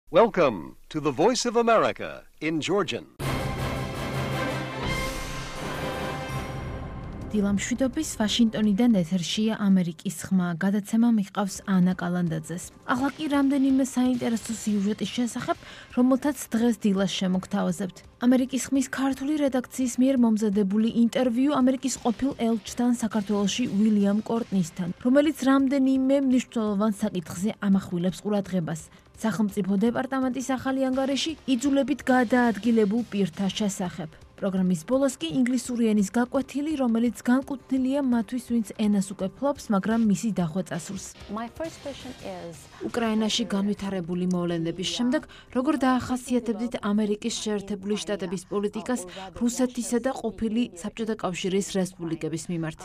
Welcome to the Voice of America in Georgian. დილამშვიდობის ვაშინტონიდან ეთერშია ამერიკის ხმა. გადაცემა მიჰყავს ანა კალანდაძეს. ახლა კი რამდენიმე საინტერესო სიუჟეტის შესახებ, რომელთაც დღეს დილას შემოგთავაზებთ. ამერიკის ხმის ქართული რედაქციის მიერ მომზადებული ინტერვიუ ამერიკის ყოფილ ელჩთან საქართველოში უილიამ კორტნისთან, რომელიც რამდენიმე მნიშვნელოვან საკითხზე ამახვილებს ყურადღებას. სახელმწიფო დეპარტამენტის ახალი ანგარიში იძულებით გადაადგილებულ პირთა შესახებ. პროგრამის ბოლოს კი ინგლისური ენის გაკვეთილი, რომელიც განკუთვნილია მათთვის, ვინც ენას უკვე ფლობს, მაგრამ მისი დახვეწა სურს. უკრაინაში განვითარებული მოვლენების შემდეგ, როგორ დაახასიათებდით ამერიკის შეერთებული შტატების პოლიტიკას რუსეთისა და ყოფილი საბჭოთა კავშირის რესპუბლიკების მიმართ?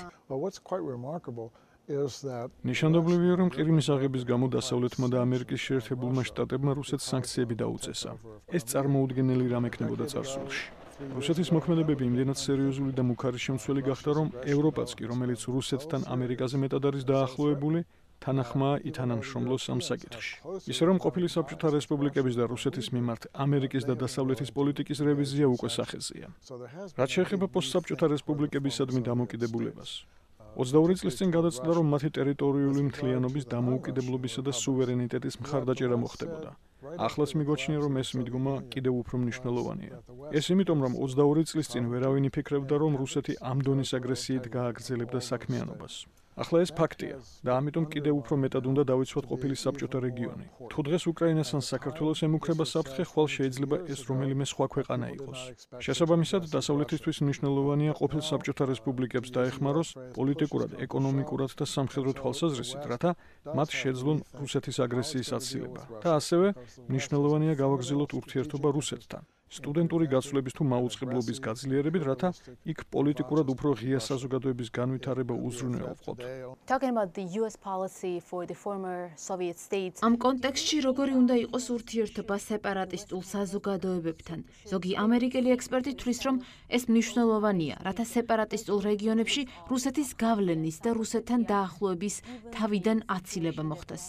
ნიშანდობლივია, რომ ყირიმის აღების გამო დასავლეთმა და ამერიკის შეერთებულმა შტატებმა რუსეთს სანქციები დაუწესა. ეს წარმოუდგენელი რამ ექნებოდა წარსულში. რუსეთის მოქმედებები იმდენად სერიოზული და მუქარი შემცველი გახდა, რომ ევროპაც კი, რომელიც რუსეთთან ამერიკაზე მეტად არის დაახლოებული, თანახმაა ითანამშრომლოს ამ საკითხში. ისე რომ ყოფილი საბჭოთა რესპუბლიკების და რუსეთის მიმართ ამერიკის და დასავლეთის პოლიტიკის რევიზია უკვე სახეზეა. რაც შეეხება პოსტსაბჭოთა რესპუბლიკებისადმი დამოუკიდებულებას, 22 წლის წინ გადაწყდა, რომ მათი ტერიტორიული მთლიანობის დამოუკიდებლობისა და სუვერენიტეტის მხარდაჭერა მოხდებოდა. ახლაც მიგოჩნია, რომ ეს მიდგომა კიდევ უფრო მნიშვნელოვანია. ეს იმიტომ, რომ 22 წლის წინ ვერავინ იფიქრებდა, რომ რუსეთი ამ დონის აგრესიით გააგრძელებდა საქმიანობას. ახლა ეს ფაქტია და ამიტომ კიდევ უფრო მეტად უნდა დავიცვათ ყოფილი საბჭოთა რეგიონი. თუ დღეს უკრაინას ან საქართველოს ემუქრება საფრთხე, ხვალ შეიძლება ეს რომელიმე სხვა ქვეყანა იყოს. შესაბამისად, დასავლეთისთვის მნიშვნელოვანია ყოფილ საბჭოთა რესპუბლიკებს დაეხმაროს პოლიტიკურად, ეკონომიკურად და სამხედრო თვალსაზრისით, რათა მათ შეძლონ რუსეთის აგრესიის აცილება. და ასევე მნიშვნელოვანია გავაგრძელოთ ურთიერთობა რუსეთთან. სტუდენტური გაცვლების თუ მაუწყებლობის გაძლიერებით, რათა იქ პოლიტიკურად უფრო ღია საზოგადოების განვითარება უზრუნველყოთ. ამ კონტექსტში როგორი უნდა იყოს ურთიერთობა სეპარატისტულ საზოგადოებებთან? ზოგი ამერიკელი ექსპერტი თვლის, რომ ეს მნიშვნელოვანია, რათა სეპარატისტულ რეგიონებში რუსეთის გავლენის და რუსეთთან დაახლოების თავიდან აცილება მოხდეს.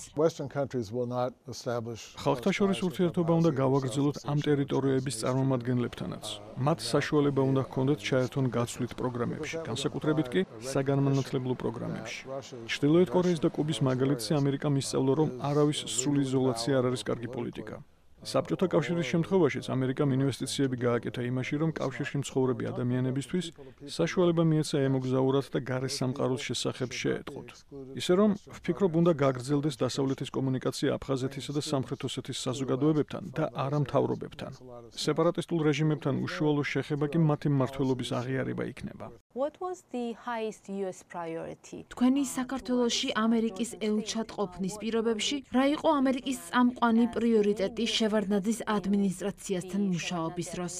ხალხთა შორის ურთიერთობა უნდა გავაგრძელოთ ამ ტერიტორიების წარმომადგენლებთანაც. მათ საშუალება უნდა ჰქონდეთ ჩაერთონ გაცვლით პროგრამებში, განსაკუთრებით კი საგანმანათლებლო პროგრამებში. ჩრდილოეთ კორეის და კუბის მაგალითზე ამერიკა მისწავლა, რომ არავის სრული იზოლაცია არ არის კარგი პოლიტიკა. საბჭოთა კავშირის შემთხვევაშიც ამერიკამ ინვესტიციები გააკეთა იმაში, რომ კავშირში მცხოვრები ადამიანებისთვის საშუალება მიეცა ემოგზაურათ და გარე სამყაროს შესახებ შეეტყოთ. ისე რომ ვფიქრობ, უნდა გაგრძელდეს დასავლეთის კომუნიკაცია აფხაზეთისა და სამხრეთ ოსეთის საზოგადოებებთან და არა მთავრობებთან. სეპარატისტულ რეჟიმებთან უშუალო შეხება კი მათი მმართველობის აღიარება იქნება. თქვენი საქართველოში ამერიკის ელჩად ყოფნის პირობებში რა იყო ამერიკის წამყვანი პრიორიტეტი შევარდნაძის ადმინისტრაციასთან მუშაობის დროს?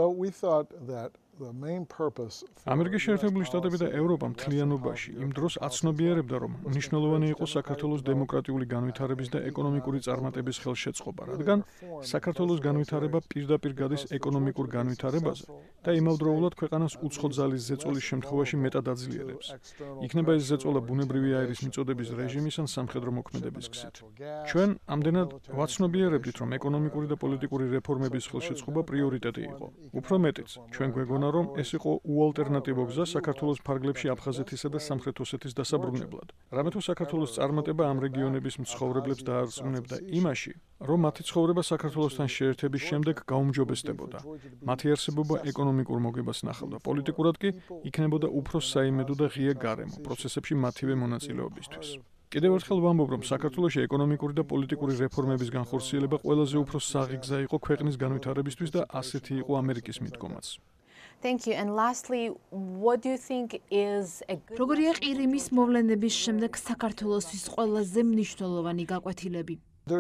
ამერიკის შეერთებული შტატები და ევროპა მთლიანობაში იმ დროს აცნობიერებდა, რომ მნიშვნელოვანი იყო საქართველოს დემოკრატიული განვითარების და ეკონომიკური წარმატების ხელშეწყობა, რადგან საქართველოს განვითარება პირდაპირ გადის ეკონომიკურ განვითარებაზე და იმავდროულად ქვეყანას უცხო ძალის ზეწოლის შემთხვევაში მეტად აძლიერებს. იქნება ეს ზეწოლა ბუნებრივი აირის მიწოდების რეჟიმის ან სამხედრო მოქმედების გზით. ჩვენ ამდენად ვაცნობიერებდით, რომ ეკონომიკური და პოლიტიკური რეფორმების ხელშეწყობა პრიორიტეტი იყო. უფრო მეტიც, ჩვენ გვეგონა, რომ ეს იყო უალტერნატივო გზა საქართველოს ფარგლებში აფხაზეთისა და სამხრეთ ოსეთის დასაბრუნებლად. რამე თუ საქართველოს წარმატება ამ რეგიონების მცხოვრებლებს დაარწმუნებდა იმაში, რომ მათი ცხოვრება საქართველოსთან შეერთების შემდეგ გაუმჯობესდებოდა. მათი არსებობა ეკონომიკურ მოგებას ნახავდა, პოლიტიკურად კი იქნებოდა უფრო საიმედო და ღია გარემო პროცესებში მათივე მონაწილეობისთვის. კიდევ ერთხელ ვამბობ, რომ საქართველოში ეკონომიკური და პოლიტიკური რეფორმების განხორციელება ყველაზე უფრო საღი გზა იყო ქვეყნის განვითარებისთვის და ასეთი იყო ამერიკის მიდგომაც. როგორია ყირიმის მოვლენების შემდეგ საქართველოსთვის ყველაზე მნიშვნელოვანი გაკვეთილები?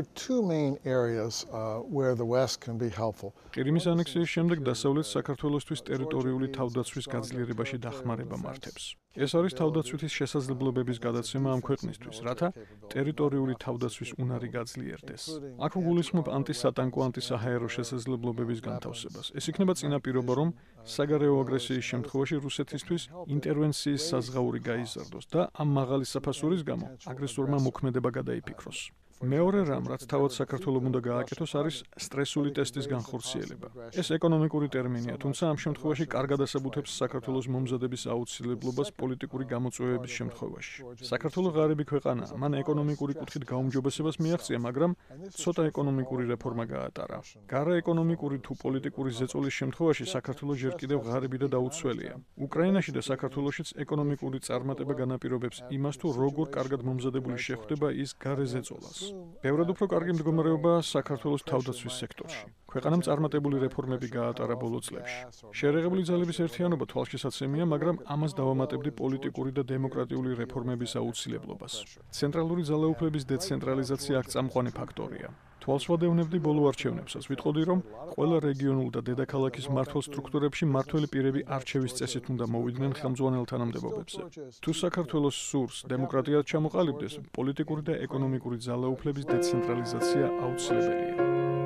ყირიმის ანექსიის შემდეგ დასავლეთ საქართველოსთვის ტერიტორიული თავდაცვის გაძლიერებაში დახმარება მართებს. ეს არის თავდაცვითის შესაძლებლობების გადაცემა ამ ქვეყნისთვის, რათა ტერიტორიული თავდაცვის უნარი გაძლიერდეს. აქ გულისხმობ ანტისატანკო, ანტისაჰაერო შესაძლებლობების განთავსებას. ეს იქნება წინაპირობა, რომ საგარეო აგრესიის შემთხვევაში რუსეთისთვის ინტერვენციის საზღაური გაიზარდოს და ამ მაღალი საფასურის გამო აგრესორმა მოქმედება გადაიფიქროს. მეორე რამ, რაც თავად საქართველოს უნდა გააკეთოს, არის სტრესული ტესტის განხორციელება. ეს ეკონომიკური ტერმინია, თუმცა ამ შემთხვევაში კარგად ასაბუთებს საქართველოს მომზადების აუცილებლობას პოლიტიკური გამოწვევების შემთხვევაში. საქართველოს ღარიბი ქვეყანაა, მან ეკონომიკური კუთხით გაუმჯობესებას მიაღწია, მაგრამ ცოტა ეკონომიკური რეფორმა გაატარა. გარაეკონომიკური თუ პოლიტიკური ზეწოლის შემთხვევაში საქართველოს ჯერ კიდევ ღარიბი და დაუცველია. უკრაინაში და საქართველოშიც ეკონომიკური წარმატება განაპირობებს იმას, თუ როგორ კარგად მომზადებული შეხვდება ის გარე ზეწოლას. ბევრად უფრო კარგი მდგომარეობაა საქართველოს თავდაცვის სექტორში. ქვეყანამ წარმატებული რეფორმები გაატარა ბოლო წლებში. შეერაღებული ძალების ერთიანობა თვალშისაცემია, მაგრამ ამას დავამატებდი პოლიტიკური და დემოკრატიული რეფორმების აუცილებლობას. ცენტრალური ძალაუფლების დეცენტრალიზაცია აქ წამყვანი ფაქტორია. თვალს ვადევნებდი ბოლო არჩევნებსაც, ვიტყოდი, რომ ყველა რეგიონულ და დედაქალაქის მმართველ სტრუქტურებში მმართველი პირები არჩევის წესით უნდა მოვიდნენ ხელმძღვანელ თანამდებობებზე. თუ საქართველოს სურს დემოკრატიად ჩამოყალიბდეს, პოლიტიკური და ეკონომიკური ძალაუფლების დეცენტრალიზაცია აუცილებელია.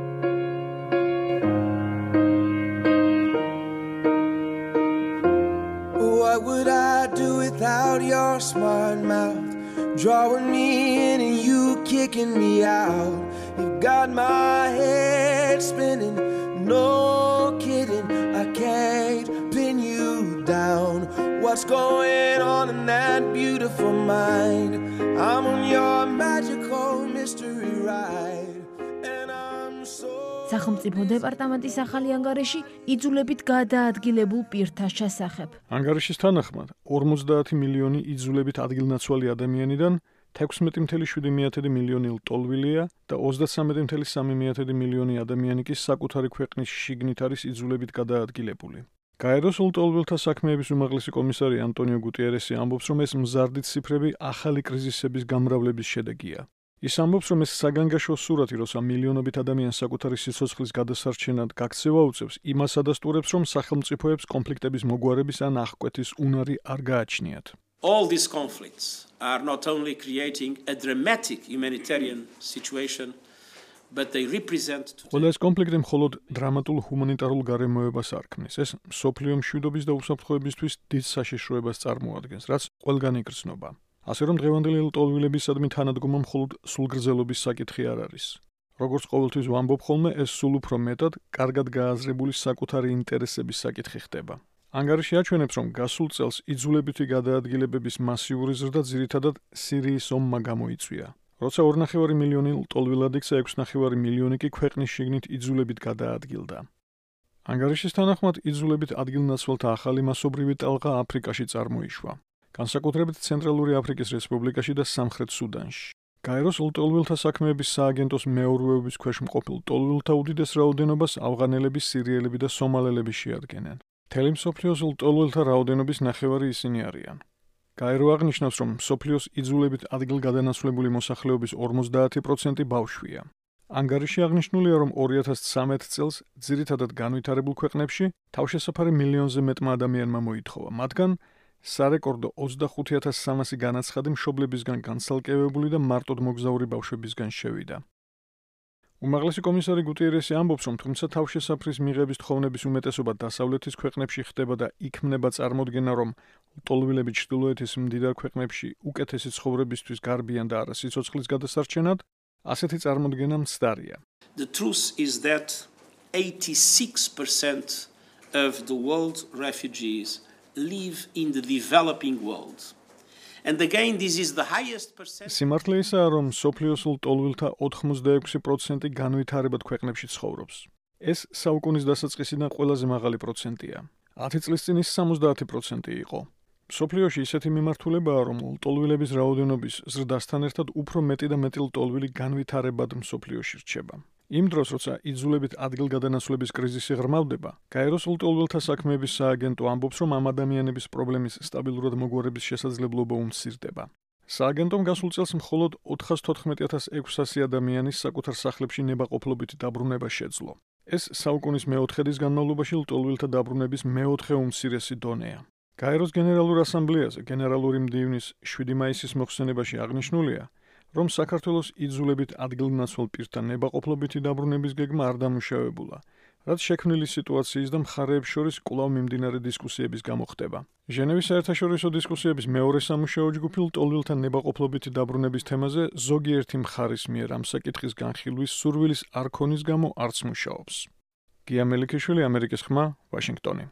What would I do without your smart mouth? Drawing me in and you kicking me out. You've got my head spinning, no kidding. I can't pin you down. What's going on in that beautiful mind? I'm on your magical mystery ride, and I'm so. სახელმწიფო დეპარტამენტის ახალი ანგარიში იძულებით გადაადგილებულ პირთა შესახებ. ანგარიშის თანახმად, 50 მილიონი იძულებით ადგილნაცვალი ადამიანიდან 16.7 მილიონი ლტოლვილია და 33.3 მილიონი ადამიანი კი საკუთარი ქვეყნის შიგნით არის იძულებით გადაადგილებული. გაეროს ლტოლვილთა საქმეების უმაღლესი კომისარი ანტონიო გუტიერესი ამბობს, რომ ეს მზარდი ციფრები ახალი კრიზისების გამრავლების შედეგია. ის ამბობს, რომ ეს საგანგაშო სურათი, როცა მილიონობით ადამიანს საკუთარი სიცოცხლის გადასარჩენად გაქცევა უწევს, იმას ადასტურებს, რომ სახელმწიფოებს კონფლიქტების მოგვარების ან აღკვეთის უნარი არ გააჩნიათ. All these conflicts are not only creating a dramatic humanitarian situation, but they represent. Ყველა ეს კონფლიქტი მხოლოდ დრამატულ ჰუმანიტარულ გარემოებას არ ქმნის. ეს მსოფლიო მშვიდობის და უსაფრთხოებისთვის დიდ საშიშროებას წარმოადგენს, რაც ყველგან იგრძნობა. ასე რომ დღევანდელი ლტოლვილებისადმი თანადგომა მხოლოდ სულგრძელობის საკითხი არ არის. როგორც ყოველთვის ვამბობ ხოლმე, ეს სულ უფრო მეტად კარგად გააზრებული საკუთარი ინტერესების საკითხი ხდება. ანგარიში აჩვენებს, რომ გასულ წელს იძულებითი გადაადგილებების მასიური ზრდა ძირითადად სირიის ომმა გამოიწვია. როცა 2.5 მილიონი ლტოლვილად იქცა, 6.5 მილიონი კი ქვეყნის შიგნით იძულებით გადაადგილდა. ანგარიშის თანახმად, იძულებით ადგილნაცვალთა ახალი მასობრივი ტალღა აფრიკაში წარმოიშვა. განსაკუთრებით ცენტრალური აფრიკის რესპუბლიკაში და სამხრეთ სუდანში. გაეროს ლტოლვილთა საქმეების სააგენტოს მეურვეობის ქვეშ მყოფილ ლტოლვილთა უდიდეს რაოდენობას ავღანელები, სირიელები და სომალელები შეადგენენ. მთელი მსოფლიოს ლტოლვილთა რაოდენობის ნახევარი ისინი არიან. გაერო აღნიშნავს, რომ მსოფლიოს იძულებით ადგილგადანაცვლებული მოსახლეობის 50% ბავშვია. ანგარიში აღნიშნულია, რომ 2013 წელს ძირითადად განვითარებულ ქვეყნებში თავშესაფარი მილიონზე მეტმა ადამიანმა მოითხოვა, მათგან სარეკორდო 25,300 განაცხადი მშობლებისგან განცალკევებული და მარტოდ მოგზაური ბავშვებისგან შევიდა. უმაღლესი კომისარი გუტიერესი ამბობს, რომ თუმცა თავშესაფრის მიღების თხოვნების უმეტესობა დასავლეთის ქვეყნებში ხდება და იქმნება წარმოდგენა, რომ ლტოლვილები ჩრდილოეთის მდიდარ ქვეყნებში უკეთესი ცხოვრებისთვის გარბიან და არა სიცოცხლის გადასარჩენად, ასეთი წარმოდგენა მცდარია. The truth is that 86% of the world refugees live in the developing world. And again, this is the highest percentage. სიმართლე ისაა, რომ მსოფლიოს ლტოლვილთა 86% განვითარებად ქვეყნებში ცხოვრობს. ეს საუკუნის დასაწყისიდან ყველაზე მაღალი პროცენტია. 10 წლის წინ ის 70% იყო. მსოფლიოში ისეთი მიმართულებაა, რომ ლტოლვილების რაოდენობის ზრდასთან ერთად უფრო მეტი და მეტი ლტოლვილი განვითარებად მსოფლიოში რჩება. იმ დროს, როცა იძულებით ადგილგადანაცვლების კრიზისი ღრმავდება, გაეროს ლტოლვილთა საქმეების სააგენტო ამბობს, რომ ამ ადამიანების პრობლემის სტაბილურად მოგვარების შესაძლებლობა უმცირდება. სააგენტომ გასულ წელს მხოლოდ 414,600 ადამიანის საკუთარ სახლებში ნებაყოფლობით დაბრუნება შეძლო. ეს საუკუნის მეოთხედის განმავლობაში ლტოლვილთა დაბრუნების მეოთხე უმცირესი დონეა. გაეროს გენერალურ ასამბლეაზე გენერალური მდივნის 7 მაისის მოხსენებაში აღნიშნულია, რომ საქართველოს იძულებით ადგილნაცვალ პირთა ნებაყოფლობითი დაბრუნების გეგმა არ დამუშავებულა, რაც შექმნილი სიტუაციის და მხარეებს შორის კვლავ მიმდინარე დისკუსიების გამო ხდება. ჟენევის საერთაშორისო დისკუსიების მეორე სამუშაო ჯგუფი ლტოლვილთა ნებაყოფლობითი დაბრუნების თემაზე ზოგიერთი მხარის მიერ ამ საკითხის განხილვის სურვილის არ ქონის გამო არც მუშაობს. გია მელიქიშვილი, ამერიკის ხმა, ვაშინგტონი.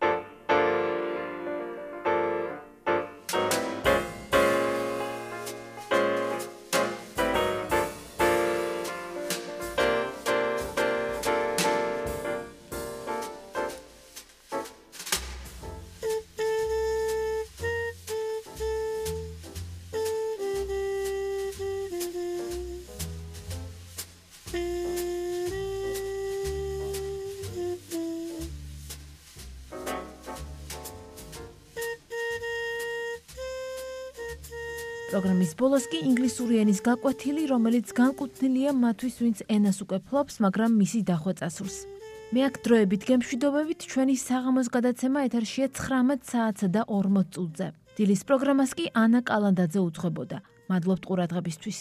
პროგრამის ბოლოს კი ინგლისური ენის გაკვეთილი, რომელიც განკუთვნილია მათთვის, ვინც ენას უკვე ფლობს, მაგრამ მისი დახვეწა სურს. მე აქ დროებით გემშვიდობებით, ჩვენი საღამოს გადაცემა ეთერშია 19 საათსა და 40 წუთზე. დილის პროგრამას კი ანა კალანდაძე უძღვებოდა. მადლობთ ყურადღებისთვის.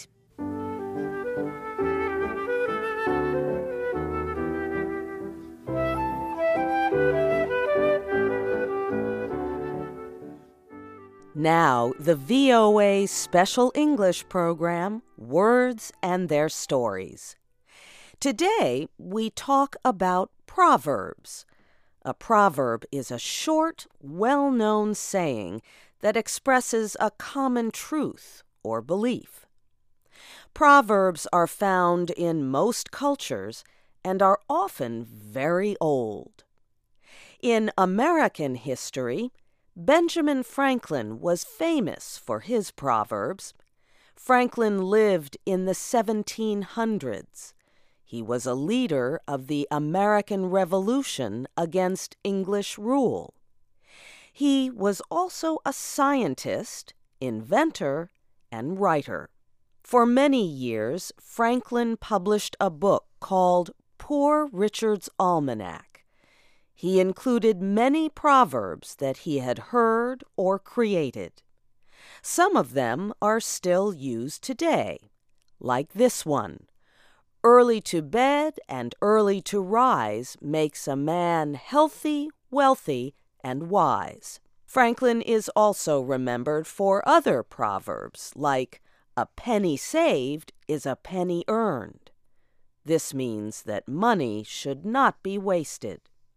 Now, the VOA Special English program, Words and Their Stories. Today, we talk about proverbs. A proverb is a short, well-known saying that expresses a common truth or belief. Proverbs are found in most cultures and are often very old. In American history, Benjamin Franklin was famous for his proverbs. Franklin lived in the 1700s. He was a leader of the American Revolution against English rule. He was also a scientist, inventor, and writer. For many years, Franklin published a book called Poor Richard's Almanac. He included many proverbs that he had heard or created. Some of them are still used today, like this one. Early to bed and early to rise makes a man healthy, wealthy, and wise. Franklin is also remembered for other proverbs, like a penny saved is a penny earned. This means that money should not be wasted.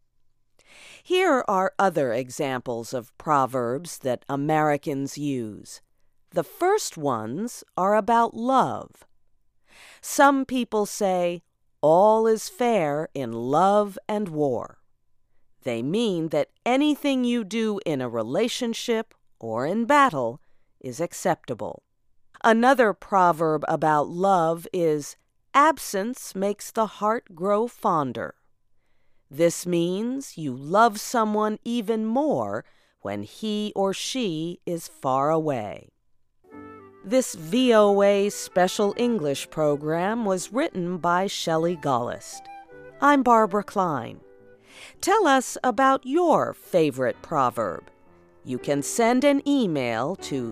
Here are other examples of proverbs that Americans use. The first ones are about love. Some people say, all is fair in love and war. They mean that anything you do in a relationship or in battle is acceptable. Another proverb about love is, absence makes the heart grow fonder. This means you love someone even more when he or she is far away. This VOA Special English program was written by Shelley Gollust. I'm Barbara Klein. Tell us about your favorite proverb. You can send an email to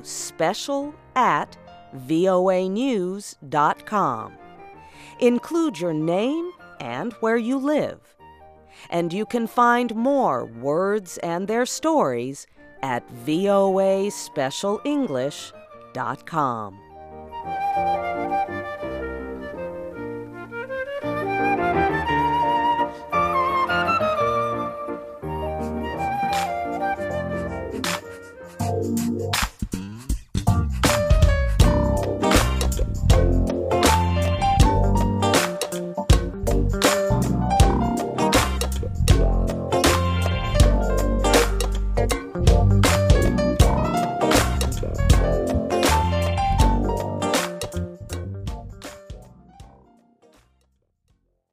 special@voanews.com. Include your name and where you live. And you can find more words and their stories at voaspecialenglish.com.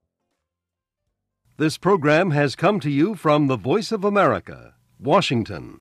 This program has come to you from the Voice of America, Washington.